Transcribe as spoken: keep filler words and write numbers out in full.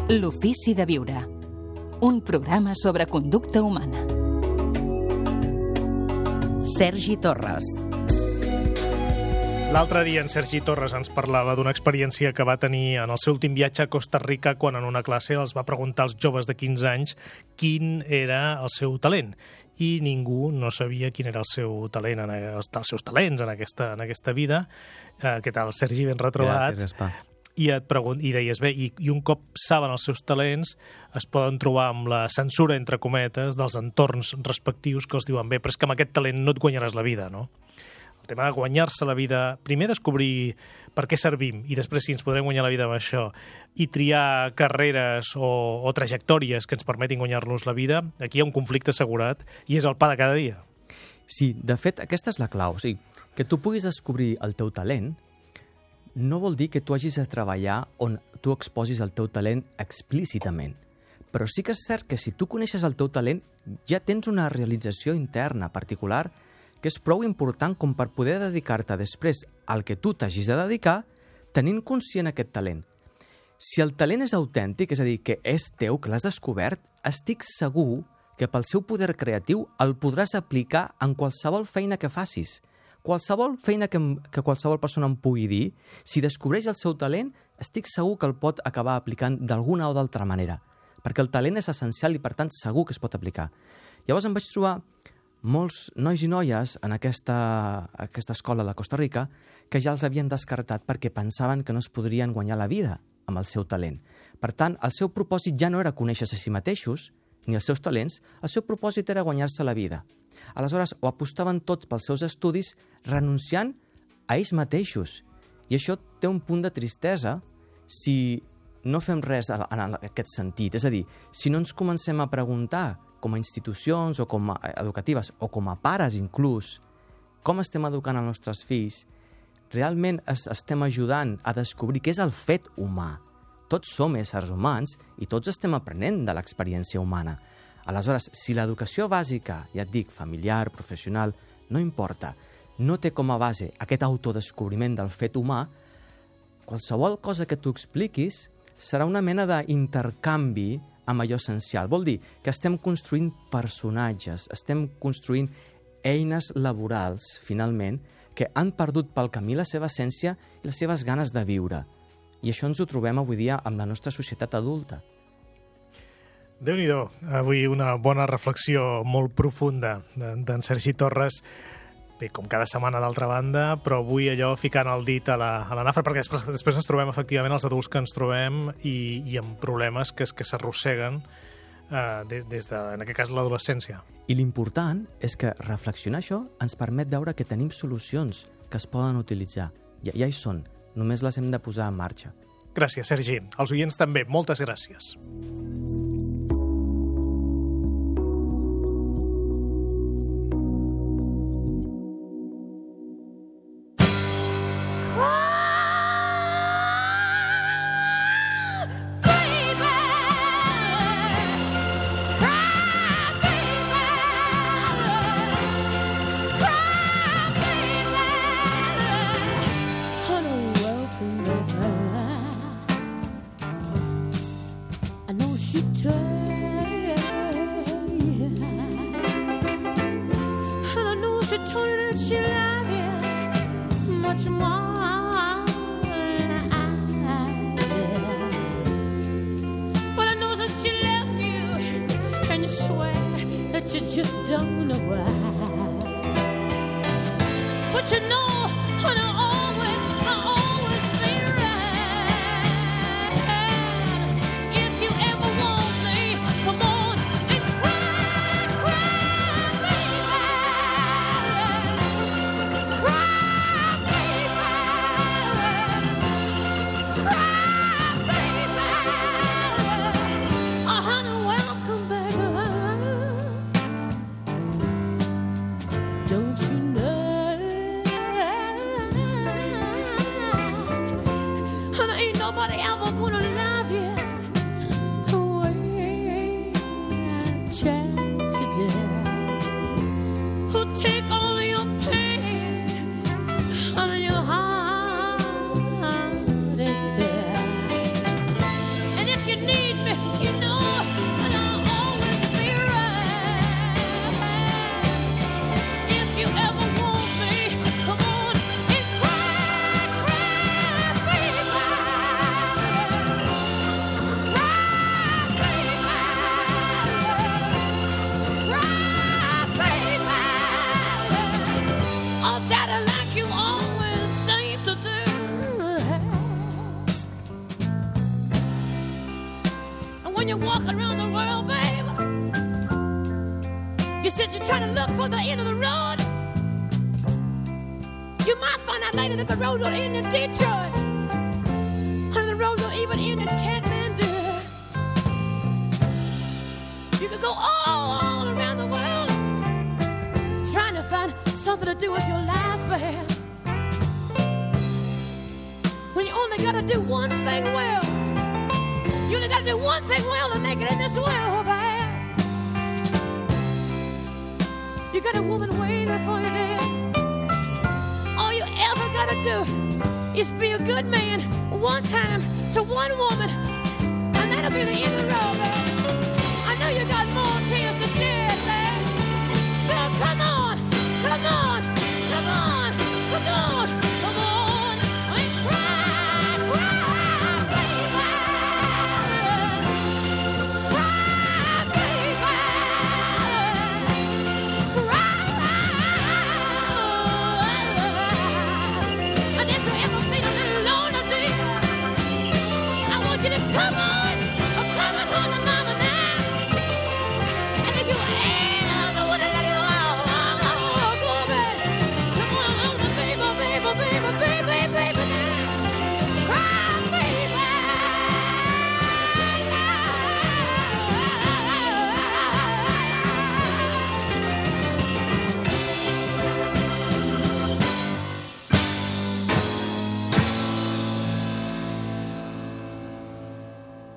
L'ofici de viure. Un programa sobre conducta humana. Sergi Torres. L'altre dia en Sergi Torres ens parlava d'una experiència que va tenir en el seu últim viatge a Costa Rica quan en una classe els va preguntar als joves de quinze anys quin era el seu talent. I ningú no sabia quin era el seu talent, en els, els seus talents en aquesta, en aquesta vida. Eh, què tal, Sergi? Ben retrobat. Gràcies, Gaspar. I, et pregunt, i deies, bé, i, i un cop saben els seus talents es poden trobar amb la censura, entre cometes, dels entorns respectius que els diuen, bé, però és que amb aquest talent no et guanyaràs la vida, no? El tema de guanyar-se la vida, primer descobrir per què servim i després si ens podrem guanyar la vida amb això i triar carreres o, o trajectòries que ens permetin guanyar-nos la vida, aquí hi ha un conflicte assegurat i és el pa de cada dia. Sí, de fet, aquesta és la clau. O sigui, que tu puguis descobrir el teu talent no vol dir que tu hagis de treballar on tu exposis el teu talent explícitament. Però sí que és cert que si tu coneixes el teu talent ja tens una realització interna particular que és prou important com per poder dedicar-te després al que tu t'hagis de dedicar tenint conscient aquest talent. Si el talent és autèntic, és a dir, que és teu, que l'has descobert, estic segur que pel seu poder creatiu el podràs aplicar en qualsevol feina que facis. Qualsevol feina que, que qualsevol persona em pugui dir, si descobreix el seu talent, estic segur que el pot acabar aplicant d'alguna o d'altra manera, perquè el talent és essencial i, per tant, segur que es pot aplicar. Llavors em vaig trobar molts nois i noies en aquesta, aquesta escola de Costa Rica que ja els havien descartat perquè pensaven que no es podrien guanyar la vida amb el seu talent. Per tant, el seu propòsit ja no era conèixer-se a si mateixos, ni els seus talents, el seu propòsit era guanyar-se la vida. Aleshores, ho apostaven tots pels seus estudis renunciant a ells mateixos. I això té un punt de tristesa si no fem res en aquest sentit. És a dir, si no ens comencem a preguntar com a institucions o com a educatives o com a pares inclús, com estem educant els nostres fills, realment es, estem ajudant a descobrir què és el fet humà. Tots som éssers humans i tots estem aprenent de l'experiència humana. Aleshores, si l'educació bàsica, ja et dic, familiar, professional, no importa, no té com a base aquest autodescobriment del fet humà, qualsevol cosa que tu expliquis serà una mena d'intercanvi amb allò essencial. Vol dir que estem construint personatges, estem construint eines laborals, finalment, que han perdut pel camí la seva essència i les seves ganes de viure. I això ens ho trobem avui dia amb la nostra societat adulta. Déu-n'hi-do, avui una bona reflexió molt profunda d'en Sergi Torres. Bé, com cada setmana d'altra banda, però avui allò ficant el dit a la, a la nafra, perquè després, després ens trobem efectivament els adults que ens trobem i, i amb problemes que, que s'arrosseguen eh, des, des de, en aquest cas, l'adolescència. I l'important és que reflexionar això ens permet veure que tenim solucions que es poden utilitzar. Ja, ja hi són, només les hem de posar en marxa. Gràcies, Sergi. Els oients també, moltes gràcies. You just don't know why. But you know, and I always, I always be right. If you ever want me, come on and cry, cry, baby. Cry, baby. Cry, baby. Oh, honey, welcome back. Don't you know? And ain't nobody ever gonna love you the way I tried today. Who'll take all of your pain and your heart and tear. And if you need when you're walking around the world, babe. You said you're trying to look for the end of the road. You might find out later that the road don't end in Detroit. Honey, the road don't even end in Kathmandu. You could go all, all around the world trying to find something to do with your life, babe. When you only gotta do one thing well. You only gotta do one thing well to make it in this world, babe. You got a woman waiting for you there. All you ever gotta do is be a good man one time to one woman, and that'll be the end of the road, babe. I know you got more tears to shed, babe. So come on, come on, come on, come on, come on, and cry, cry, baby. Cry, baby. Cry. And if you ever feel a little lonely, I want you to come on.